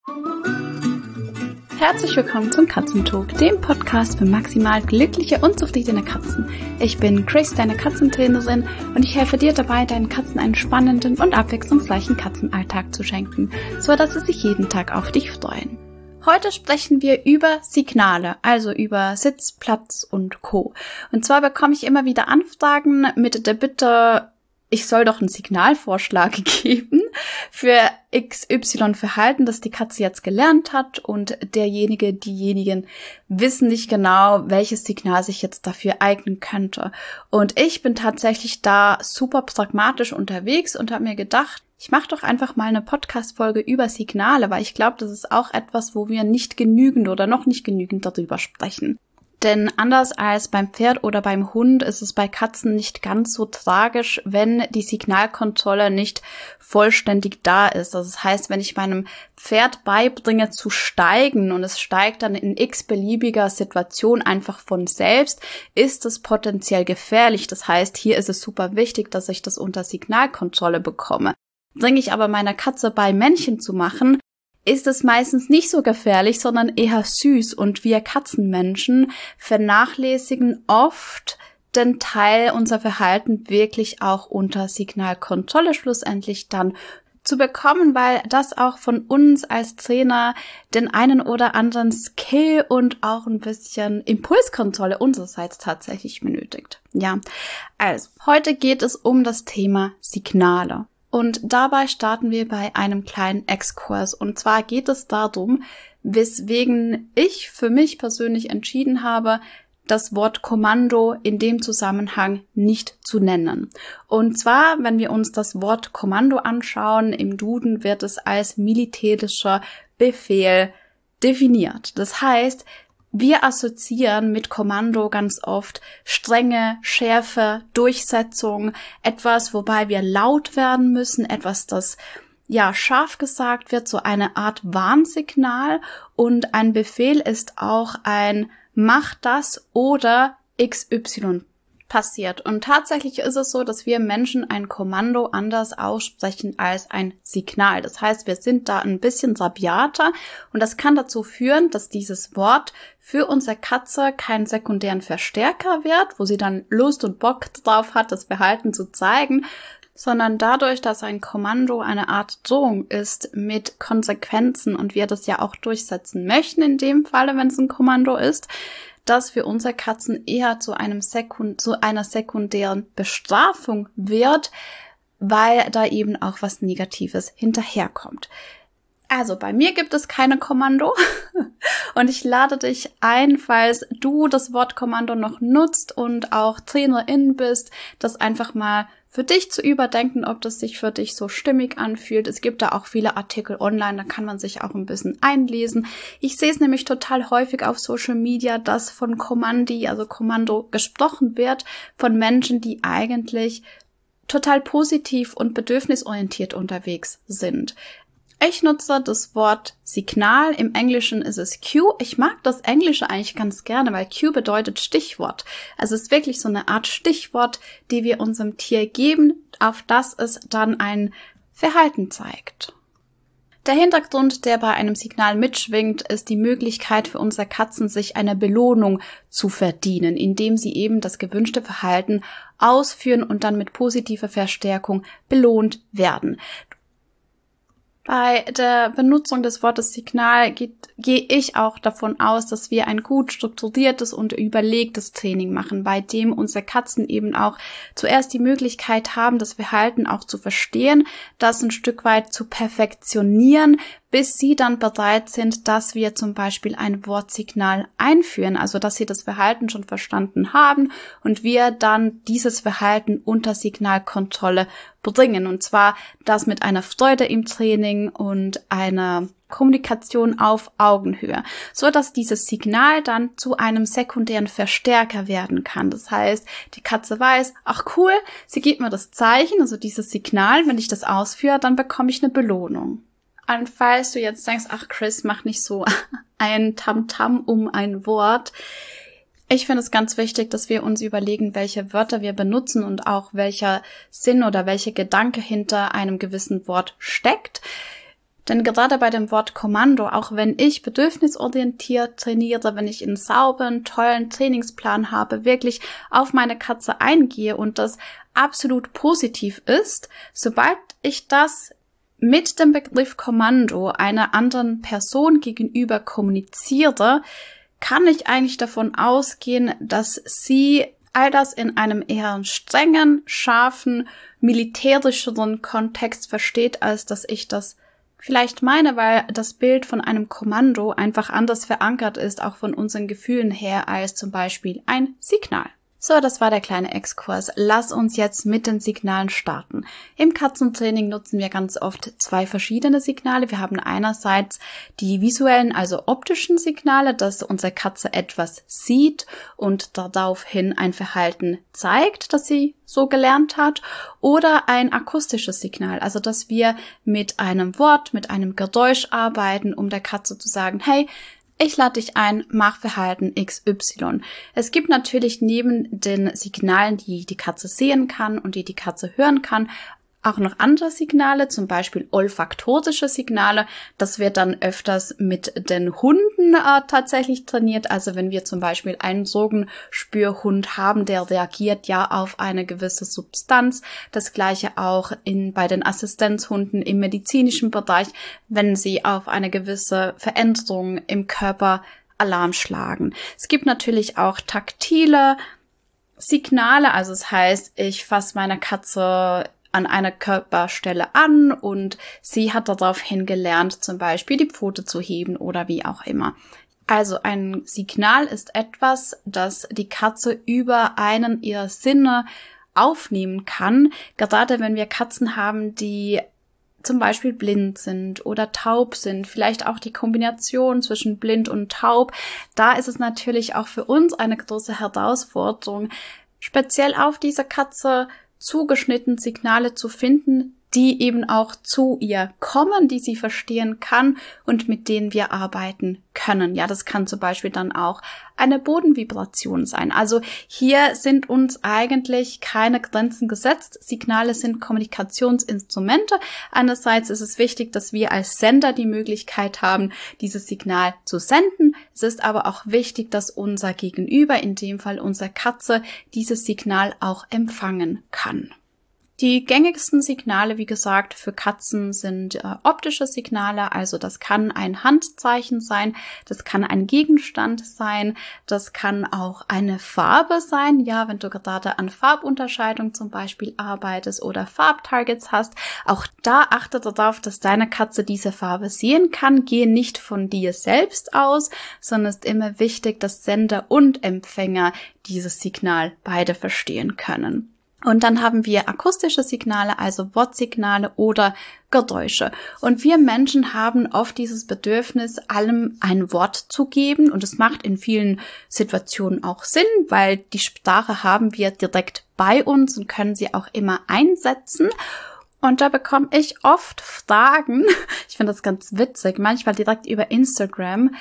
Herzlich willkommen zum Katzentalk, dem Podcast für maximal glückliche und zufriedene Katzen. Ich bin Chris, deine Katzentrainerin, und ich helfe dir dabei, deinen Katzen einen spannenden und abwechslungsreichen Katzenalltag zu schenken, so dass sie sich jeden Tag auf dich freuen. Heute sprechen wir über Signale, also über Sitz, Platz und Co. Und zwar bekomme ich immer wieder Anfragen mit der Bitte, ich soll doch einen Signalvorschlag geben für XY-Verhalten, das die Katze jetzt gelernt hat, und diejenigen wissen nicht genau, welches Signal sich jetzt dafür eignen könnte. Und ich bin tatsächlich da super pragmatisch unterwegs und habe mir gedacht, ich mache doch einfach mal eine Podcast-Folge über Signale, weil ich glaube, das ist auch etwas, wo wir nicht genügend oder noch nicht genügend darüber sprechen. Denn anders als beim Pferd oder beim Hund ist es bei Katzen nicht ganz so tragisch, wenn die Signalkontrolle nicht vollständig da ist. Also das heißt, wenn ich meinem Pferd beibringe zu steigen und es steigt dann in x-beliebiger Situation einfach von selbst, ist es potenziell gefährlich. Das heißt, hier ist es super wichtig, dass ich das unter Signalkontrolle bekomme. Bringe ich aber meiner Katze bei, Männchen zu machen, ist es meistens nicht so gefährlich, sondern eher süß, und wir Katzenmenschen vernachlässigen oft den Teil unser Verhalten wirklich auch unter Signalkontrolle schlussendlich dann zu bekommen, weil das auch von uns als Trainer den einen oder anderen Skill und auch ein bisschen Impulskontrolle unsererseits tatsächlich benötigt. Ja, also heute geht es um das Thema Signale. Und dabei starten wir bei einem kleinen Exkurs. Und zwar geht es darum, weswegen ich für mich persönlich entschieden habe, das Wort Kommando in dem Zusammenhang nicht zu nennen. Und zwar, wenn wir uns das Wort Kommando anschauen, im Duden wird es als militärischer Befehl definiert. Das heißt, wir assoziieren mit Kommando ganz oft Strenge, Schärfe, Durchsetzung, etwas, wobei wir laut werden müssen, etwas, das scharf gesagt wird, so eine Art Warnsignal, und ein Befehl ist auch ein Mach das oder XY passiert. Und tatsächlich ist es so, dass wir Menschen ein Kommando anders aussprechen als ein Signal. Das heißt, wir sind da ein bisschen rabiater, und das kann dazu führen, dass dieses Wort für unsere Katze keinen sekundären Verstärker wird, wo sie dann Lust und Bock drauf hat, das Verhalten zu zeigen, sondern dadurch, dass ein Kommando eine Art Drohung ist mit Konsequenzen und wir das ja auch durchsetzen möchten, in dem Falle, wenn es ein Kommando ist, dass für unsere Katzen eher zu einer sekundären Bestrafung wird, weil da eben auch was Negatives hinterherkommt. Also bei mir gibt es keine Kommando und ich lade dich ein, falls du das Wort Kommando noch nutzt und auch Trainerin bist, das einfach mal für dich zu überdenken, ob das sich für dich so stimmig anfühlt. Es gibt da auch viele Artikel online, da kann man sich auch ein bisschen einlesen. Ich sehe es nämlich total häufig auf Social Media, dass von Kommandi, also Kommando, gesprochen wird von Menschen, die eigentlich total positiv und bedürfnisorientiert unterwegs sind. Ich nutze das Wort Signal, im Englischen ist es Cue. Ich mag das Englische eigentlich ganz gerne, weil Cue bedeutet Stichwort. Also es ist wirklich so eine Art Stichwort, die wir unserem Tier geben, auf das es dann ein Verhalten zeigt. Der Hintergrund, der bei einem Signal mitschwingt, ist die Möglichkeit für unsere Katzen, sich eine Belohnung zu verdienen, indem sie eben das gewünschte Verhalten ausführen und dann mit positiver Verstärkung belohnt werden. Bei der Benutzung des Wortes Signal gehe ich auch davon aus, dass wir ein gut strukturiertes und überlegtes Training machen, bei dem unsere Katzen eben auch zuerst die Möglichkeit haben, das Verhalten auch zu verstehen, das ein Stück weit zu perfektionieren, bis sie dann bereit sind, dass wir zum Beispiel ein Wortsignal einführen, also dass sie das Verhalten schon verstanden haben und wir dann dieses Verhalten unter Signalkontrolle bringen. Und zwar das mit einer Freude im Training und einer Kommunikation auf Augenhöhe, so dass dieses Signal dann zu einem sekundären Verstärker werden kann. Das heißt, die Katze weiß, ach cool, sie gibt mir das Zeichen, also dieses Signal, wenn ich das ausführe, dann bekomme ich eine Belohnung. Und falls du jetzt denkst, ach Chris, mach nicht so ein Tamtam um ein Wort. Ich finde es ganz wichtig, dass wir uns überlegen, welche Wörter wir benutzen und auch welcher Sinn oder welcher Gedanke hinter einem gewissen Wort steckt. Denn gerade bei dem Wort Kommando, auch wenn ich bedürfnisorientiert trainiere, wenn ich einen sauberen, tollen Trainingsplan habe, wirklich auf meine Katze eingehe und das absolut positiv ist, sobald ich das mit dem Begriff Kommando einer anderen Person gegenüber kommuniziere, kann ich eigentlich davon ausgehen, dass sie all das in einem eher strengen, scharfen, militärischeren Kontext versteht, als dass ich das vielleicht meine, weil das Bild von einem Kommando einfach anders verankert ist, auch von unseren Gefühlen her, als zum Beispiel ein Signal. So, das war der kleine Exkurs. Lass uns jetzt mit den Signalen starten. Im Katzentraining nutzen wir ganz oft zwei verschiedene Signale. Wir haben einerseits die visuellen, also optischen Signale, dass unsere Katze etwas sieht und daraufhin ein Verhalten zeigt, das sie so gelernt hat, oder ein akustisches Signal, also dass wir mit einem Wort, mit einem Geräusch arbeiten, um der Katze zu sagen, hey, ich lade dich ein, mach Verhalten XY. Es gibt natürlich neben den Signalen, die die Katze sehen kann und die Katze hören kann, auch noch andere Signale, zum Beispiel olfaktorische Signale. Das wird dann öfters mit den Hunden tatsächlich trainiert. Also wenn wir zum Beispiel einen Sorgenspürhund haben, der reagiert ja auf eine gewisse Substanz. Das gleiche auch bei den Assistenzhunden im medizinischen Bereich, wenn sie auf eine gewisse Veränderung im Körper Alarm schlagen. Es gibt natürlich auch taktile Signale, also es heißt, ich fasse meine Katze an einer Körperstelle an und sie hat daraufhin gelernt, zum Beispiel die Pfote zu heben oder wie auch immer. Also ein Signal ist etwas, das die Katze über einen ihrer Sinne aufnehmen kann, gerade wenn wir Katzen haben, die zum Beispiel blind sind oder taub sind, vielleicht auch die Kombination zwischen blind und taub. Da ist es natürlich auch für uns eine große Herausforderung, speziell auf diese Katze zugeschnitten Signale zu finden, die eben auch zu ihr kommen, die sie verstehen kann und mit denen wir arbeiten können. Ja, das kann zum Beispiel dann auch eine Bodenvibration sein. Also hier sind uns eigentlich keine Grenzen gesetzt. Signale sind Kommunikationsinstrumente. Einerseits ist es wichtig, dass wir als Sender die Möglichkeit haben, dieses Signal zu senden. Es ist aber auch wichtig, dass unser Gegenüber, in dem Fall unsere Katze, dieses Signal auch empfangen kann. Die gängigsten Signale, wie gesagt, für Katzen sind optische Signale, also das kann ein Handzeichen sein, das kann ein Gegenstand sein, das kann auch eine Farbe sein, ja, wenn du gerade an Farbunterscheidung zum Beispiel arbeitest oder Farbtargets hast, auch da achte darauf, dass deine Katze diese Farbe sehen kann, gehe nicht von dir selbst aus, sondern es ist immer wichtig, dass Sender und Empfänger dieses Signal beide verstehen können. Und dann haben wir akustische Signale, also Wortsignale oder Geräusche. Und wir Menschen haben oft dieses Bedürfnis, allem ein Wort zu geben. Und es macht in vielen Situationen auch Sinn, weil die Sprache haben wir direkt bei uns und können sie auch immer einsetzen. Und da bekomme ich oft Fragen, ich finde das ganz witzig, manchmal direkt über Instagram,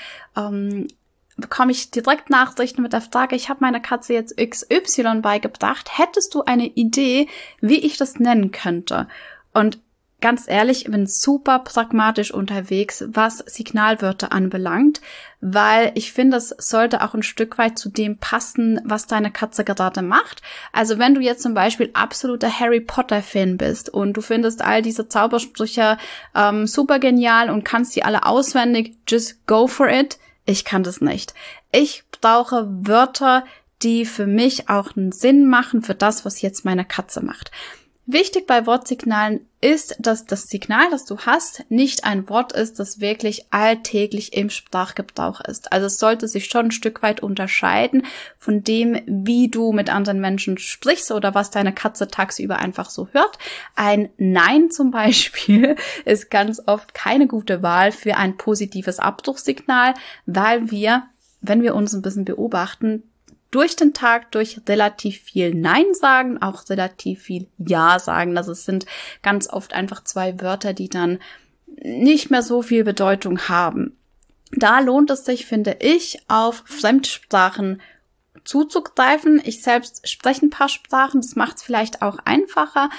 bekomme ich direkt Nachrichten mit der Frage, ich habe meiner Katze jetzt XY beigebracht, hättest du eine Idee, wie ich das nennen könnte? Und ganz ehrlich, ich bin super pragmatisch unterwegs, was Signalwörter anbelangt, weil ich finde, es sollte auch ein Stück weit zu dem passen, was deine Katze gerade macht. Also wenn du jetzt zum Beispiel absoluter Harry Potter-Fan bist und du findest all diese Zaubersprüche super genial und kannst die alle auswendig, just go for it. Ich kann das nicht. Ich brauche Wörter, die für mich auch einen Sinn machen für das, was jetzt meine Katze macht. Wichtig bei Wortsignalen ist, dass das Signal, das du hast, nicht ein Wort ist, das wirklich alltäglich im Sprachgebrauch ist. Also es sollte sich schon ein Stück weit unterscheiden von dem, wie du mit anderen Menschen sprichst oder was deine Katze tagsüber einfach so hört. Ein Nein zum Beispiel ist ganz oft keine gute Wahl für ein positives Abdrucksignal, weil wir, wenn wir uns ein bisschen beobachten, durch den Tag durch relativ viel Nein sagen, auch relativ viel Ja sagen. Also es sind ganz oft einfach zwei Wörter, die dann nicht mehr so viel Bedeutung haben. Da lohnt es sich, finde ich, auf Fremdsprachen zuzugreifen. Ich selbst spreche ein paar Sprachen, das macht es vielleicht auch einfacher.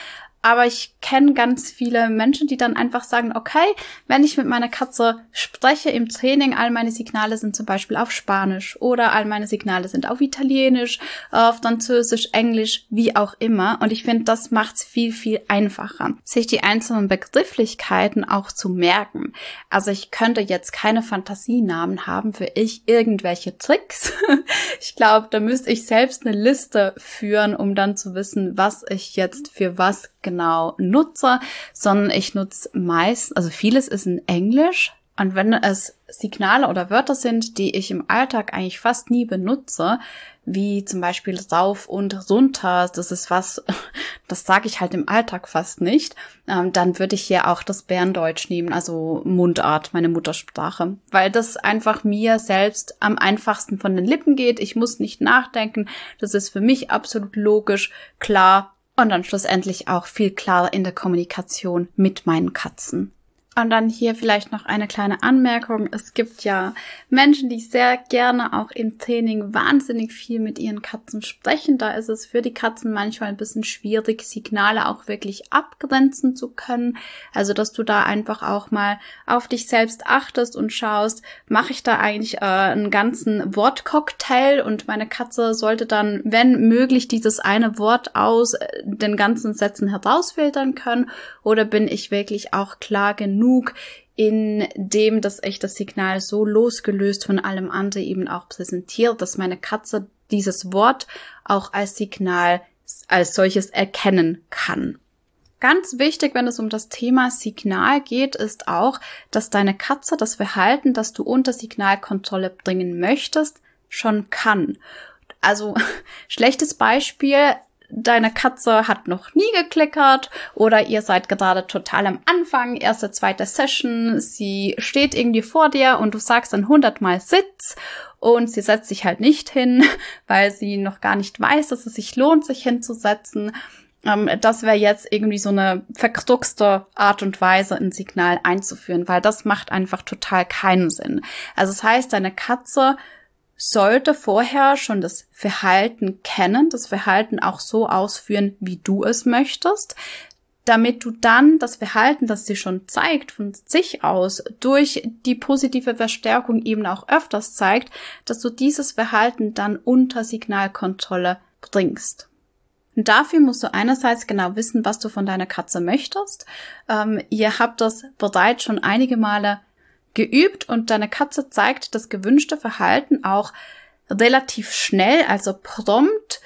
Aber ich kenne ganz viele Menschen, die dann einfach sagen, okay, wenn ich mit meiner Katze spreche im Training, all meine Signale sind zum Beispiel auf Spanisch oder all meine Signale sind auf Italienisch, auf Französisch, Englisch, wie auch immer. Und ich finde, das macht es viel, viel einfacher, sich die einzelnen Begrifflichkeiten auch zu merken. Also ich könnte jetzt keine Fantasienamen haben für irgendwelche Tricks. Ich glaube, da müsste ich selbst eine Liste führen, um dann zu wissen, was ich jetzt für was genau nutze, sondern ich nutze also vieles ist in Englisch. Und wenn es Signale oder Wörter sind, die ich im Alltag eigentlich fast nie benutze, wie zum Beispiel rauf und runter, das ist was, das sage ich halt im Alltag fast nicht, dann würde ich hier auch das Berndeutsch nehmen, also Mundart, meine Muttersprache, weil das einfach mir selbst am einfachsten von den Lippen geht. Ich muss nicht nachdenken, das ist für mich absolut logisch, klar und dann schlussendlich auch viel klarer in der Kommunikation mit meinen Katzen. Und dann hier vielleicht noch eine kleine Anmerkung. Es gibt ja Menschen, die sehr gerne auch im Training wahnsinnig viel mit ihren Katzen sprechen. Da ist es für die Katzen manchmal ein bisschen schwierig, Signale auch wirklich abgrenzen zu können. Also, dass du da einfach auch mal auf dich selbst achtest und schaust, mache ich da eigentlich einen ganzen Wortcocktail und meine Katze sollte dann, wenn möglich, dieses eine Wort aus den ganzen Sätzen herausfiltern können, oder bin ich wirklich auch klar genug in dem, dass ich das Signal so losgelöst von allem anderen eben auch präsentiere, dass meine Katze dieses Wort auch als Signal als solches erkennen kann. Ganz wichtig, wenn es um das Thema Signal geht, ist auch, dass deine Katze das Verhalten, das du unter Signalkontrolle bringen möchtest, schon kann. Also, schlechtes Beispiel: Deine Katze hat noch nie geklickert oder ihr seid gerade total am Anfang, erste, zweite Session, sie steht irgendwie vor dir und du sagst dann 100-mal Sitz und sie setzt sich halt nicht hin, weil sie noch gar nicht weiß, dass es sich lohnt, sich hinzusetzen. Das wäre jetzt irgendwie so eine verkruxte Art und Weise, ein Signal einzuführen, weil das macht einfach total keinen Sinn. Also das heißt, deine Katze sollte vorher schon das Verhalten kennen, das Verhalten auch so ausführen, wie du es möchtest, damit du dann das Verhalten, das sie schon zeigt, von sich aus durch die positive Verstärkung eben auch öfters zeigt, dass du dieses Verhalten dann unter Signalkontrolle bringst. Und dafür musst du einerseits genau wissen, was du von deiner Katze möchtest. Ihr habt das bereits schon einige Male geübt und deine Katze zeigt das gewünschte Verhalten auch relativ schnell, also prompt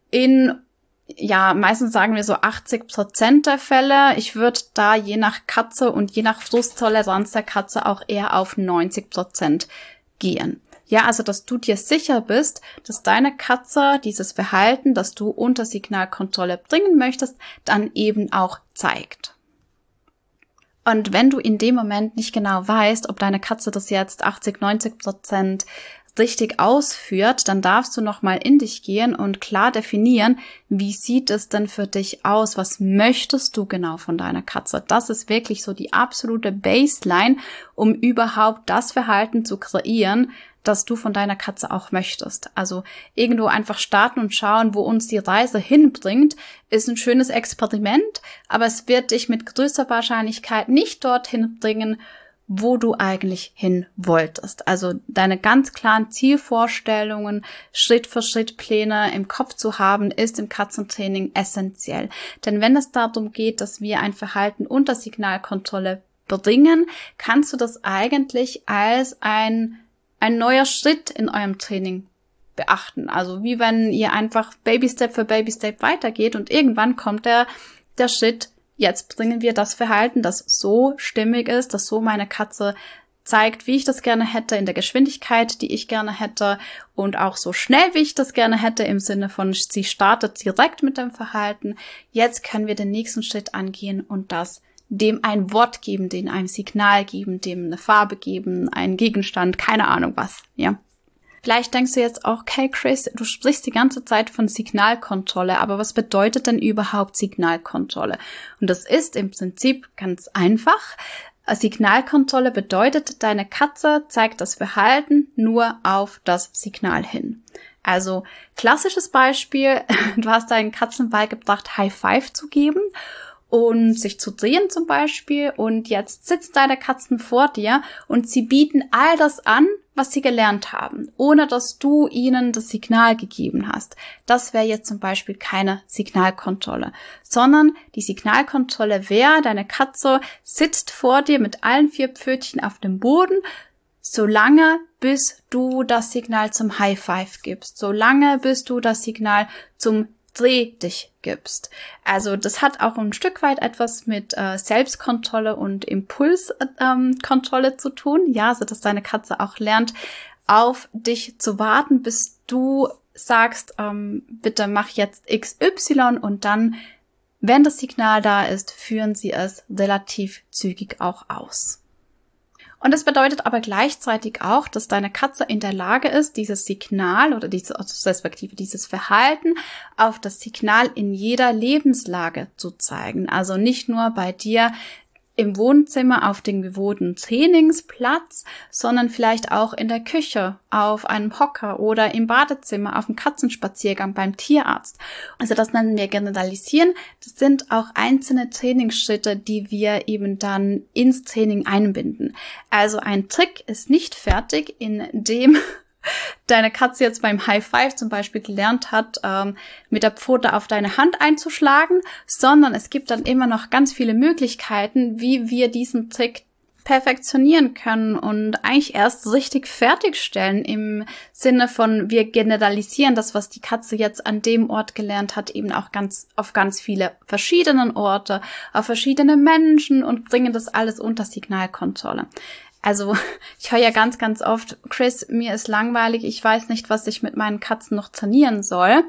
meistens sagen wir so 80% der Fälle. Ich würde da je nach Katze und je nach Frusttoleranz der Katze auch eher auf 90% gehen. Ja, also dass du dir sicher bist, dass deine Katze dieses Verhalten, das du unter Signalkontrolle bringen möchtest, dann eben auch zeigt. Und wenn du in dem Moment nicht genau weißt, ob deine Katze das jetzt 80-90% richtig ausführt, dann darfst du nochmal in dich gehen und klar definieren, wie sieht es denn für dich aus? Was möchtest du genau von deiner Katze? Das ist wirklich so die absolute Baseline, um überhaupt das Verhalten zu kreieren, das du von deiner Katze auch möchtest. Also irgendwo einfach starten und schauen, wo uns die Reise hinbringt, ist ein schönes Experiment, aber es wird dich mit größter Wahrscheinlichkeit nicht dorthin bringen, wo du eigentlich hin wolltest. Also deine ganz klaren Zielvorstellungen, Schritt für Schritt Pläne im Kopf zu haben, ist im Katzentraining essentiell. Denn wenn es darum geht, dass wir ein Verhalten unter Signalkontrolle bringen, kannst du das eigentlich als ein neuer Schritt in eurem Training beachten. Also wie wenn ihr einfach Baby Step für Baby Step weitergeht und irgendwann kommt der Schritt, jetzt bringen wir das Verhalten, das so stimmig ist, das so meine Katze zeigt, wie ich das gerne hätte, in der Geschwindigkeit, die ich gerne hätte und auch so schnell, wie ich das gerne hätte, im Sinne von, sie startet direkt mit dem Verhalten. Jetzt können wir den nächsten Schritt angehen und das dem ein Wort geben, dem ein Signal geben, dem eine Farbe geben, einen Gegenstand, keine Ahnung was, ja. Vielleicht denkst du jetzt auch, okay, Chris, du sprichst die ganze Zeit von Signalkontrolle, aber was bedeutet denn überhaupt Signalkontrolle? Und das ist im Prinzip ganz einfach. Signalkontrolle bedeutet, deine Katze zeigt das Verhalten nur auf das Signal hin. Also klassisches Beispiel, du hast deinen Katzen beigebracht, High Five zu geben und sich zu drehen zum Beispiel. Und jetzt sitzt deine Katzen vor dir und sie bieten all das an, was sie gelernt haben, ohne dass du ihnen das Signal gegeben hast. Das wäre jetzt zum Beispiel keine Signalkontrolle, sondern die Signalkontrolle wäre, deine Katze sitzt vor dir mit allen 4 Pfötchen auf dem Boden, solange bis du das Signal zum High Five gibst, solange bis du das Signal zum Dreh dich gibst. Also das hat auch ein Stück weit etwas mit Selbstkontrolle und Impulskontrolle zu tun. Ja, so dass deine Katze auch lernt, auf dich zu warten, bis du sagst, bitte mach jetzt XY und dann, wenn das Signal da ist, führen sie es relativ zügig auch aus. Und das bedeutet aber gleichzeitig auch, dass deine Katze in der Lage ist, dieses Signal oder dieses Verhalten auf das Signal in jeder Lebenslage zu zeigen. Also nicht nur bei dir im Wohnzimmer auf dem gewohnten Trainingsplatz, sondern vielleicht auch in der Küche, auf einem Hocker oder im Badezimmer, auf dem Katzenspaziergang beim Tierarzt. Also das nennen wir Generalisieren. Das sind auch einzelne Trainingsschritte, die wir eben dann ins Training einbinden. Also ein Trick ist nicht fertig, indem deine Katze jetzt beim High Five zum Beispiel gelernt hat, mit der Pfote auf deine Hand einzuschlagen, sondern es gibt dann immer noch ganz viele Möglichkeiten, wie wir diesen Trick perfektionieren können und eigentlich erst richtig fertigstellen im Sinne von, wir generalisieren das, was die Katze jetzt an dem Ort gelernt hat, eben auch auf ganz viele verschiedenen Orte, auf verschiedene Menschen und bringen das alles unter Signalkontrolle. Also ich höre ja ganz, ganz oft, Chris, mir ist langweilig, ich weiß nicht, was ich mit meinen Katzen noch trainieren soll.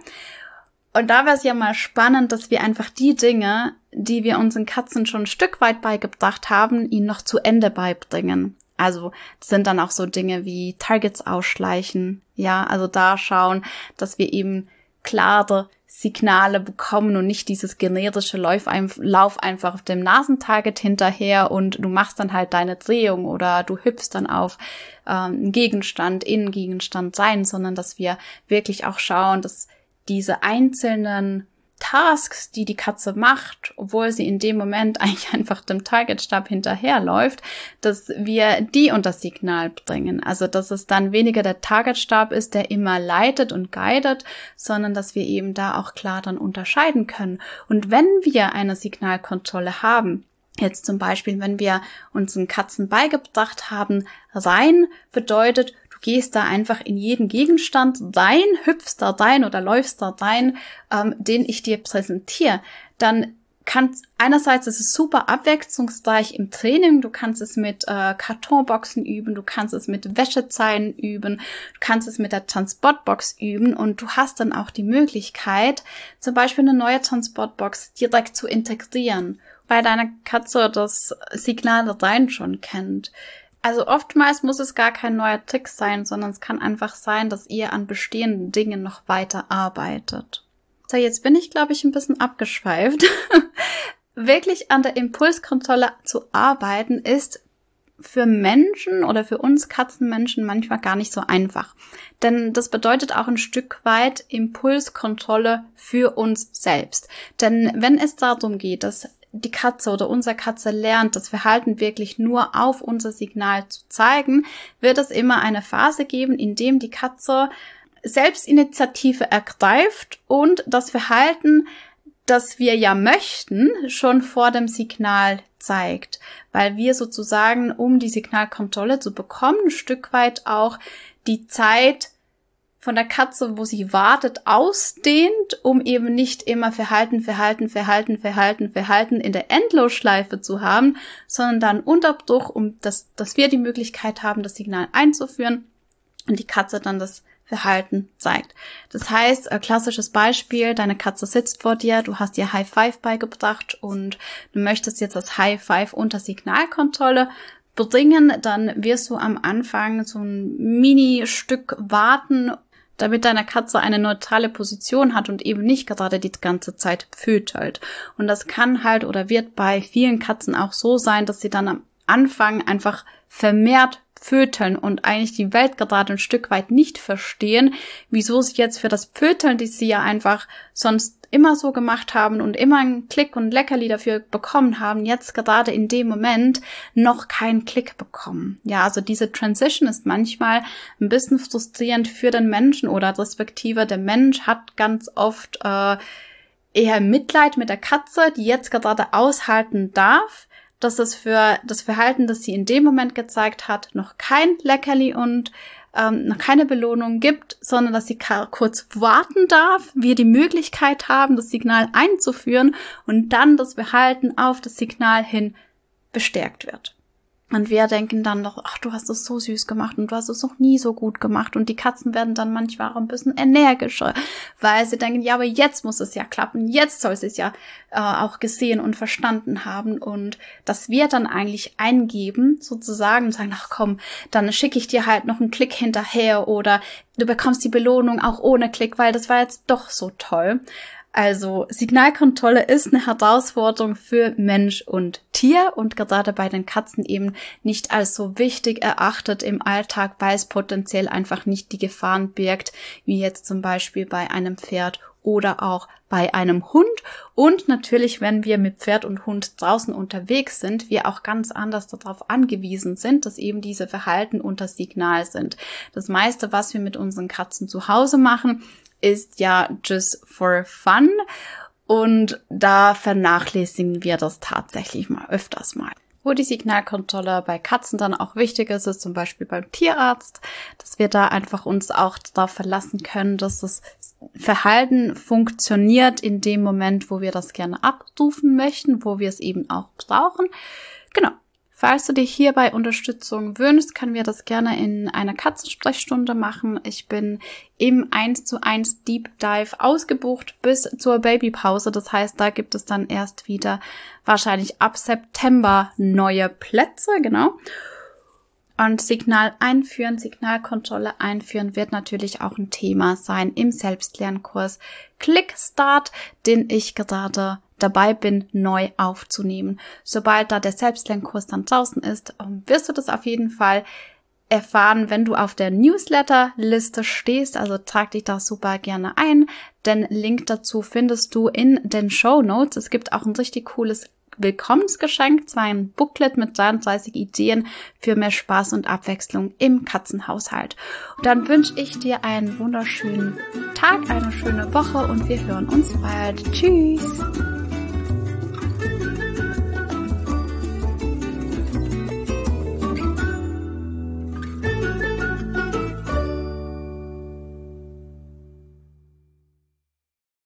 Und da wäre es ja mal spannend, dass wir einfach die Dinge, die wir unseren Katzen schon ein Stück weit beigebracht haben, ihnen noch zu Ende beibringen. Also das sind dann auch so Dinge wie Targets ausschleichen, ja, also da schauen, dass wir eben klare Signale bekommen und nicht dieses generische Lauf einfach auf dem Nasentarget hinterher und du machst dann halt deine Drehung oder du hüpfst dann auf einen Gegenstand, Innengegenstand sein, sondern dass wir wirklich auch schauen, dass diese einzelnen Tasks, die die Katze macht, obwohl sie in dem Moment eigentlich einfach dem Targetstab hinterherläuft, dass wir die unter Signal bringen. Also, dass es dann weniger der Targetstab ist, der immer leitet und guidet, sondern dass wir eben da auch klar dann unterscheiden können. Und wenn wir eine Signalkontrolle haben, jetzt zum Beispiel, wenn wir unseren Katzen beigebracht haben, rein bedeutet, du gehst da einfach in jeden Gegenstand rein, hüpfst da rein oder läufst da rein, den ich dir präsentiere, dann einerseits ist es super abwechslungsreich im Training, du kannst es mit Kartonboxen üben, du kannst es mit Wäschezeilen üben, du kannst es mit der Transportbox üben und du hast dann auch die Möglichkeit, zum Beispiel eine neue Transportbox direkt zu integrieren, weil deine Katze das Signal rein schon kennt. Also oftmals muss es gar kein neuer Trick sein, sondern es kann einfach sein, dass ihr an bestehenden Dingen noch weiter arbeitet. So, jetzt bin ich, glaube ich, ein bisschen abgeschweift. Wirklich an der Impulskontrolle zu arbeiten ist für Menschen oder für uns Katzenmenschen manchmal gar nicht so einfach. Denn das bedeutet auch ein Stück weit Impulskontrolle für uns selbst. Denn wenn es darum geht, dass die Katze oder unsere Katze lernt, das Verhalten wirklich nur auf unser Signal zu zeigen, wird es immer eine Phase geben, in dem die Katze Selbstinitiative ergreift und das Verhalten, das wir ja möchten, schon vor dem Signal zeigt, weil wir sozusagen, um die Signalkontrolle zu bekommen, ein Stück weit auch die Zeit von der Katze, wo sie wartet, ausdehnt, um eben nicht immer Verhalten in der Endlosschleife zu haben, sondern dann Unterbruch, dass wir die Möglichkeit haben, das Signal einzuführen und die Katze dann das Verhalten zeigt. Das heißt, klassisches Beispiel, deine Katze sitzt vor dir, du hast ihr High Five beigebracht und du möchtest jetzt das High Five unter Signalkontrolle bringen, dann wirst du am Anfang so ein Mini-Stück warten, damit deine Katze eine neutrale Position hat und eben nicht gerade die ganze Zeit pfötelt. Und das kann halt oder wird bei vielen Katzen auch so sein, dass sie dann am Anfang einfach vermehrt pföteln und eigentlich die Welt gerade ein Stück weit nicht verstehen, wieso sie jetzt für das Pföteln, die sie ja einfach sonst immer so gemacht haben und immer einen Klick und Leckerli dafür bekommen haben, jetzt gerade in dem Moment noch keinen Klick bekommen. Ja, also diese Transition ist manchmal ein bisschen frustrierend für den Menschen oder respektive der Mensch hat ganz oft eher Mitleid mit der Katze, die jetzt gerade aushalten darf, dass es für das Verhalten, das sie in dem Moment gezeigt hat, noch kein Leckerli und noch keine Belohnung gibt, sondern dass sie kurz warten darf, wir die Möglichkeit haben, das Signal einzuführen und dann das Verhalten auf das Signal hin bestärkt wird. Und wir denken dann noch, ach, du hast es so süß gemacht und du hast es noch nie so gut gemacht. Und die Katzen werden dann manchmal auch ein bisschen energischer, weil sie denken, ja, aber jetzt muss es ja klappen, jetzt soll sie es ja auch gesehen und verstanden haben. Und dass wir dann eigentlich eingeben, sozusagen, und sagen, ach komm, dann schicke ich dir halt noch einen Klick hinterher oder du bekommst die Belohnung auch ohne Klick, weil das war jetzt doch so toll. Also Signalkontrolle ist eine Herausforderung für Mensch und Tier und gerade bei den Katzen eben nicht als so wichtig erachtet im Alltag, weil es potenziell einfach nicht die Gefahren birgt, wie jetzt zum Beispiel bei einem Pferd oder auch bei einem Hund. Und natürlich, wenn wir mit Pferd und Hund draußen unterwegs sind, wir auch ganz anders darauf angewiesen sind, dass eben diese Verhalten unter Signal sind. Das meiste, was wir mit unseren Katzen zu Hause machen, ist ja just for fun und da vernachlässigen wir das tatsächlich mal öfters mal. Wo die Signalkontrolle bei Katzen dann auch wichtig ist, ist zum Beispiel beim Tierarzt, dass wir da einfach uns auch darauf verlassen können, dass das Verhalten funktioniert in dem Moment, wo wir das gerne abrufen möchten, wo wir es eben auch brauchen. Genau. Falls du dich hierbei Unterstützung wünschst, können wir das gerne in einer Katzensprechstunde machen. Ich bin im 1:1 Deep Dive ausgebucht bis zur Babypause. Das heißt, da gibt es dann erst wieder wahrscheinlich ab September neue Plätze, genau. Und Signal einführen, Signalkontrolle einführen wird natürlich auch ein Thema sein im Selbstlernkurs Clickstart, den ich gerade dabei bin, neu aufzunehmen. Sobald da der Selbstlernkurs dann draußen ist, wirst du das auf jeden Fall erfahren, wenn du auf der Newsletter-Liste stehst. Also trag dich da super gerne ein. Den Link dazu findest du in den Shownotes. Es gibt auch ein richtig cooles Willkommensgeschenk, zwar ein Booklet mit 33 Ideen für mehr Spaß und Abwechslung im Katzenhaushalt. Und dann wünsche ich dir einen wunderschönen Tag, eine schöne Woche und wir hören uns bald. Tschüss!